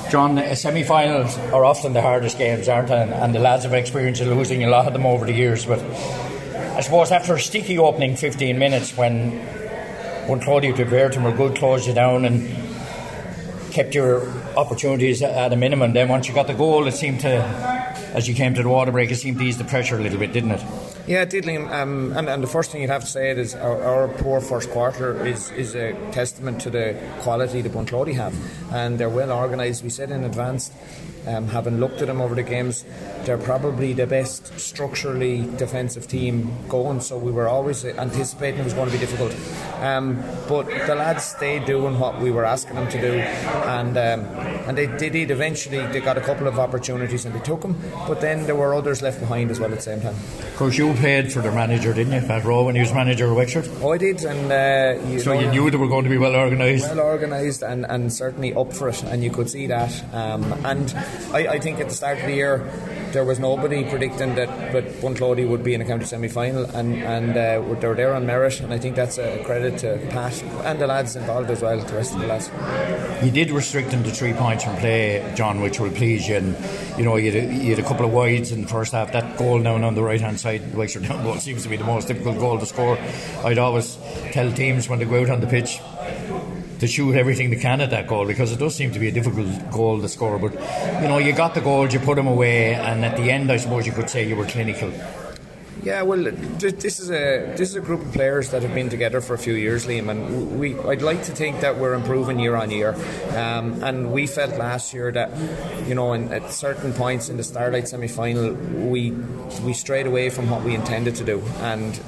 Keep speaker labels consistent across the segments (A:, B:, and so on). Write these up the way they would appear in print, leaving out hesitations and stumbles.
A: John, semi-finals are often the hardest games, aren't they? And the lads have experienced losing a lot of them over the years. But I suppose after a sticky opening 15 minutes, when Claudio Tiverton were good, closed you down and kept your opportunities at a minimum, then once you got the goal, it seemed to, as you came to the water break, it seemed to ease the pressure a little bit, didn't it?
B: Yeah, it did, Liam. And the first thing you'd have to say is our poor first quarter is a testament to the quality that Bunclody have, and they're well organised. We said in advance, having looked at them over the games, they're probably the best structurally defensive team going, so we were always anticipating it was going to be difficult, but the lads stayed doing what we were asking them to do, and they did. Eventually they got a couple of opportunities and they took them, but then there were others left behind as well at the same time.
A: Of course, you played for their manager, didn't you, Pat Rowe, when he was manager of Wexford?
B: Oh, I did, and
A: you knew they were going to be well organised
B: and certainly up for it, and you could see that, and I think at the start of the year there was nobody predicting that Bunclody would be in a county semi-final, and they were there on merit, and I think that's a credit to Pat and the lads involved as well, the rest of the lads.
A: You did restrict them to 3 points from play, John, which will please you, and you had a couple of wides in the first half. That goal down on the right hand side, the Wexford down goal, seems to be the most difficult goal to score. I'd always tell teams when they go out on the pitch to shoot everything they can at that goal, because it does seem to be a difficult goal to score, but you got the goals, you put them away, and at the end I suppose you could say you were clinical.
B: Yeah, well, this is a group of players that have been together for a few years, Liam, and I'd like to think that we're improving year on year, and we felt last year that at certain points in the Starlight semi-final we strayed away from what we intended to do, and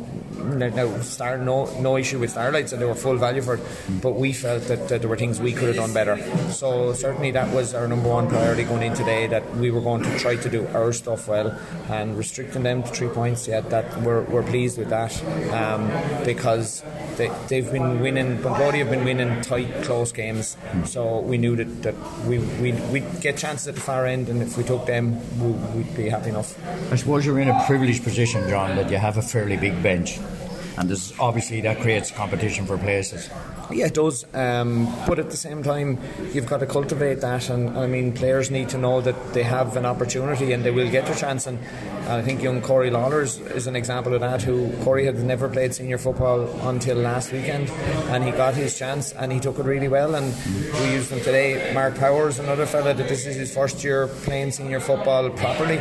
B: no issue with Starlights, and they were full value for it, but we felt that there were things we could have done better. So certainly that was our number one priority going in today, that we were going to try to do our stuff well, and restricting them to 3 points, that we're pleased with that, because they've been winning. Bunclody have been winning tight, close games, so we knew that we'd get chances at the far end, and if we took them, we'd be happy enough.
A: I suppose you're in a privileged position, John, that you have a fairly big bench, and there's obviously that creates competition for places.
B: Yeah, it does, but at the same time you've got to cultivate that, and I mean, players need to know that they have an opportunity and they will get their chance, and I think young Corey Lawler is an example of that. Corey had never played senior football until last weekend, and he got his chance and he took it really well, and we used him today. Mark Powers, another fella that this is his first year playing senior football properly,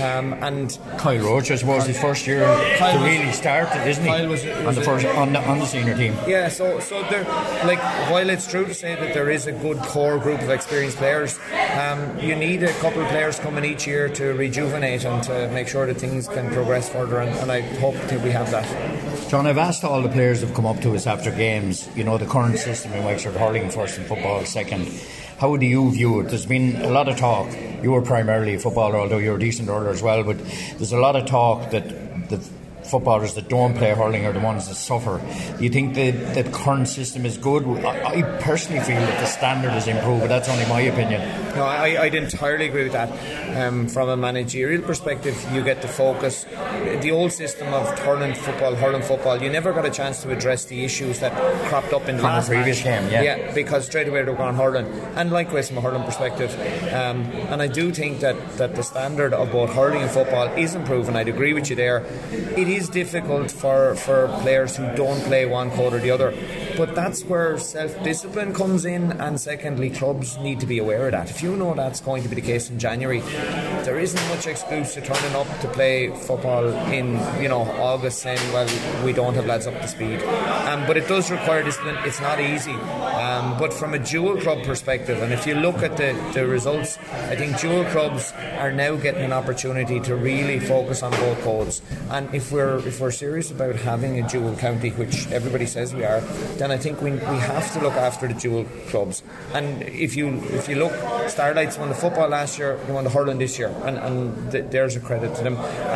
B: and
A: Kyle Roach, I suppose, his first year to really start it, isn't he?
B: Kyle was
A: on the senior team.
B: Yeah, so there, like, while it's true to say that there is a good core group of experienced players, you need a couple of players coming each year to rejuvenate and to make sure that things can progress further, and I hope that we have that.
A: John, I've asked all the players who've come up to us after games, the current system in Wexford, hurling first and football second. How do you view it? There's been a lot of talk. You were primarily a footballer, although you're a decent hurler as well, but there's a lot of talk that the footballers that don't play hurling are the ones that suffer. Do you think that the current system is good? I personally feel that the standard is improved, but that's only my opinion.
B: No, I'd entirely agree with that. From a managerial perspective, you get the focus. The old system of hurling football, you never got a chance to address the issues that cropped up in the last
A: previous game.
B: Yeah, because straight away they were going hurling, and likewise from a hurling perspective. And I do think that the standard of both hurling and football is improving. I'd agree with you there. It is difficult for players who don't play one code or the other, but that's where self-discipline comes in, and secondly, clubs need to be aware of that. If you know that's going to be the case in January, there isn't much excuse to turning up to play football in August saying, well, we don't have lads up to speed, but it does require discipline. It's not easy, but from a dual club perspective, and if you look at the results, I think dual clubs are now getting an opportunity to really focus on both codes, and if we're serious about having a dual county, which everybody says we are, then I think we have to look after the dual clubs. And if you look, Starlights won the football last year, they won the hurling this year, and there's a credit to them.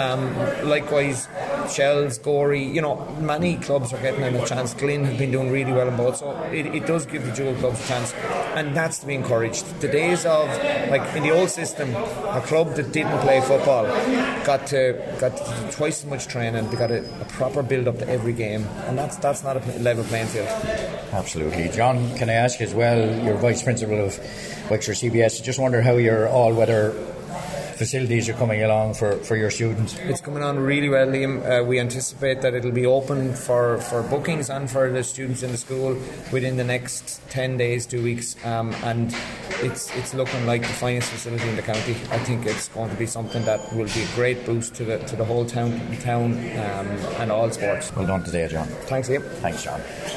B: Likewise, Shells, Gorey, many clubs are getting a chance. Glyn have been doing really well in both, so it does give the dual clubs a chance, and that's to be encouraged. The days of, like in the old system, a club that didn't play football got twice as much training, they got a proper build up to every game, and that's not a level playing field.
A: Absolutely. John, can I ask you as well, you're Vice Principal of Wexford CBS, I just wonder how your all-weather facilities are coming along for your students.
B: It's coming on really well, Liam. We anticipate that it'll be open for bookings and for the students in the school within the next 10 days, 2 weeks, and it's looking like the finest facility in the county. I think it's going to be something that will be a great boost to the whole town and all sports.
A: Well done today, John.
B: Thanks, Liam.
A: Thanks, John.